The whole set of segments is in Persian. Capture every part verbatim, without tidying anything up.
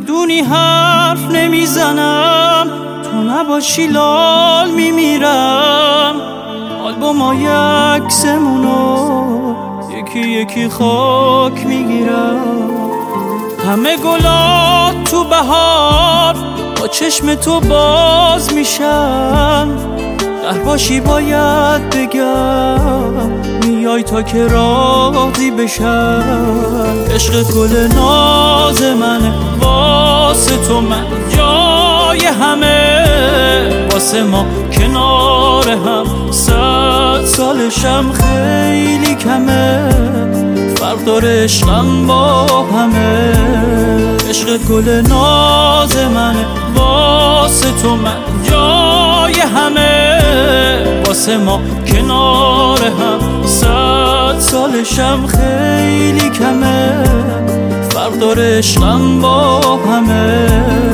میدونی حرف نمیزنم، تو نباشی لال میمیرم. آلبومای عکسمونو یکی یکی خاک میگیرم. همه گلات تو بهار با چشم تو باز میشن. در باشی باید بگم میای تا که راضی بشن. عشق گل ناز منه، واسه تو من جای همه. واسه ما کنار هم صد سالشم خیلی کمه. فرق داره عشقم با همه. عشق گل ناز منه، واسه تو من جای همه. واسه ما کنار هم صد سالشم خیلی کمه. فرق داره عشقم با همه.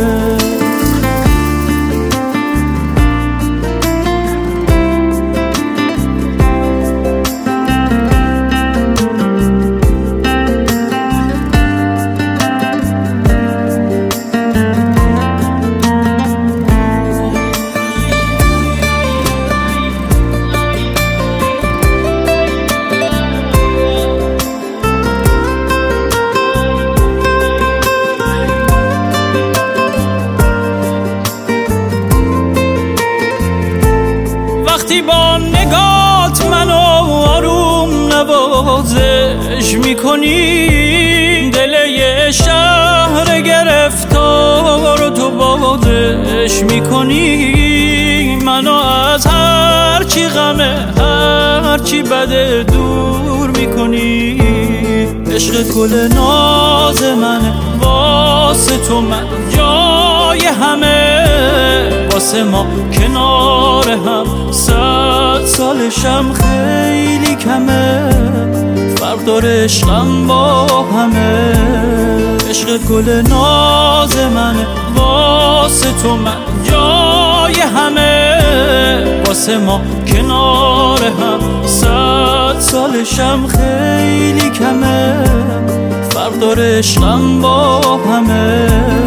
وقتی با نگات منو آروم نوازش میکنی، دل یه شهر گرفتار رو تو بازش میکنی. منو از هرچی غمه هرچی بده دور میکنی. عشق گل ناز منه، واسه تو من جای همه. واسه ما کنار هم صد سالشم خیلی کمه. فرق داره عشقم با همه. عشق گل ناز منه، واسه تو من جای همه. واسه ما کنار هم صد سالشم خیلی کمه. فرق داره عشقم با همه.